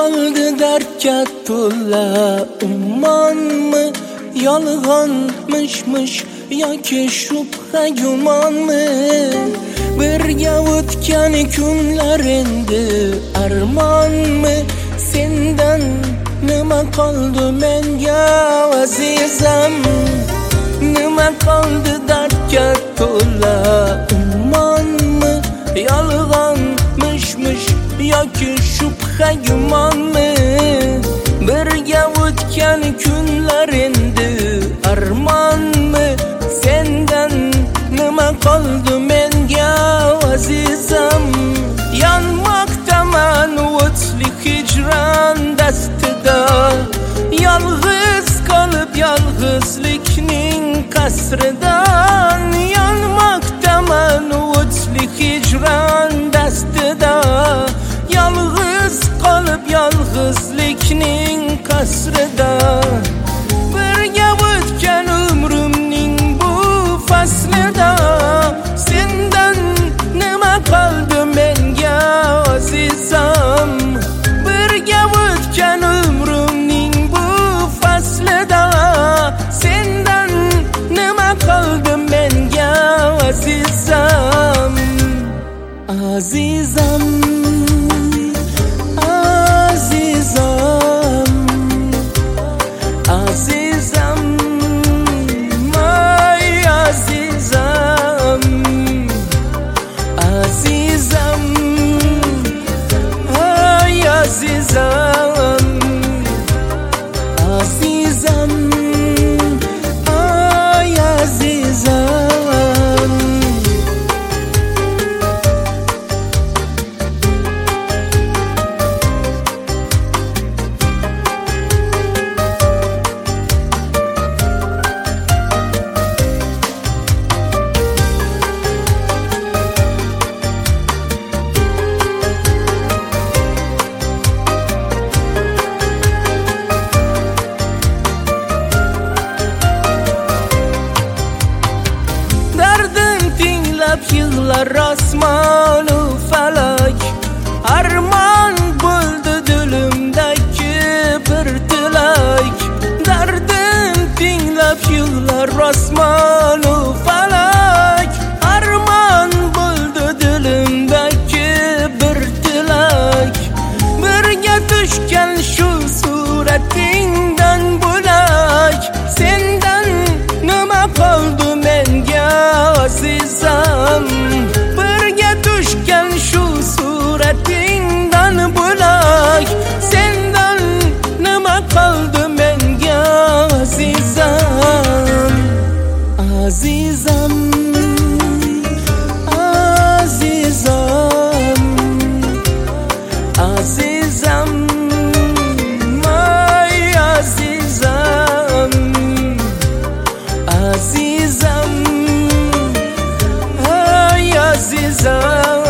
qoldi dardga to'la ummonmi, yolg'onmishmish yoki shubha gumonmi? Birga o'tgan kunlar endi armonmi? Sendan nima qoldi menga azizam? Nima qoldi dardga to'la ummonmi, yolg'onmishmish yoki shubha gumonmi? Birga o'tgan kunlar endi armonmi? Sendan nima qoldi menga azizam? Yonmoqdaman o'tlik hijron dastida, yolg'iz qolib yolg'izlikning qasridan. Yonmoqdaman o'tlik hijron dastida, yolg'iz qolib yolg'izlikning qasrida. Birga o'tgan umrimning bu faslida, sendan nima qoldi menga azizam? Birga o'tgan umrimning bu faslida, sendan nima qoldi menga azizam? Azizam, azizam, azizam, ay azizam, azizam, ay azizam, azizam, ay azizam. Yig'lar osmonu falak, armon bo'ldi dilimdagi bir tilak. Dardim tinglab yig'lar osmonu falak, armon bo'ldi dilimdagi bir tilak. Birga tushgan shu suratingdan bo'lak, sendan nima qoldi menga azizam? Birga tushgan shu suratingdan bo'lak, sendan nima qoldi menga azizam? Azizam, azizam, azizam, ay azizam, azizam, ay azizam.